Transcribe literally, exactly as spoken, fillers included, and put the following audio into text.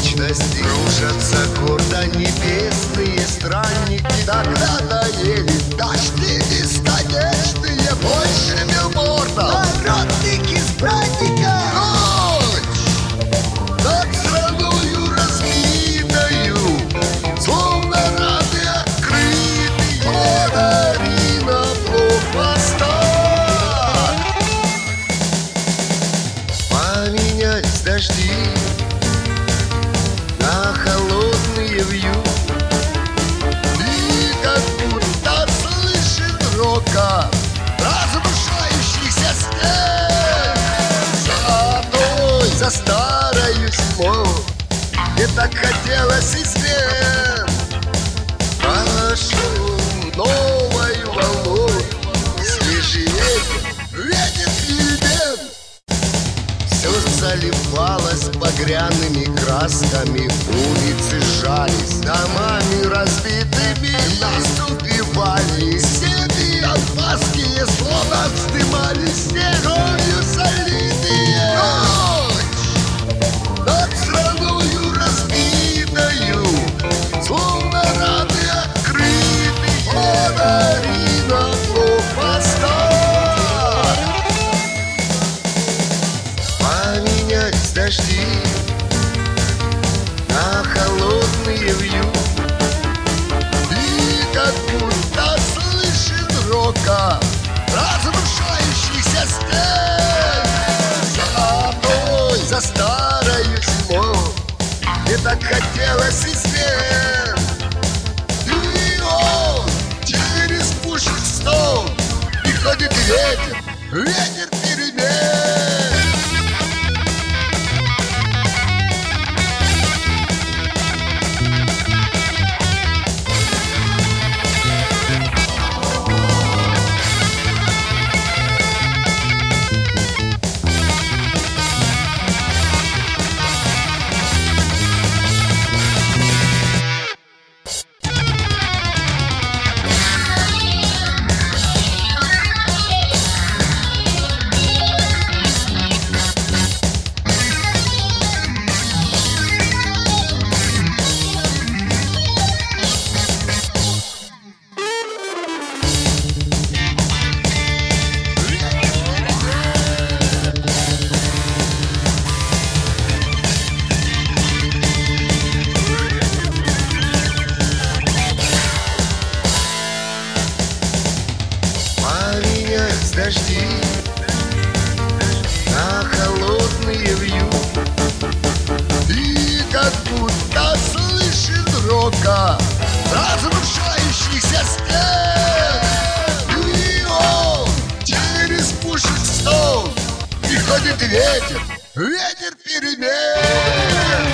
вечности кружатся гордо небесные странники. Тогда таели дожди бесконечные, больше билборда, народных избранников. Ночь над страною разбитою, словно раны открытые, дари на блокпостах. Поменялись дожди на холодные вьюги, и как будто слышит рока разрушающихся стен. За той, за старою зимой, мне так хотелось измен. Пошел новою волной свежий ветер, ветер перемен. Все заливалось багряными красками, улицы сжались, домами разбитыми наступивали. Степи албанские словно вздымались, кровью залитые. Ночь над страною разбитою, словно раны открытые, дари на блокпостах. Поменялись дожди на холодные вьюги, и как будто слышит рока разрушающихся стен. За той, за старою зимой, мне так хотелось измен. И он через пушек стол, и ходит ветер, ветер перемен. Дожди на холодные вьюги, и как будто слышит рока разрушающихся стен. И он через пушек стол, и ходит ветер, ветер перемен.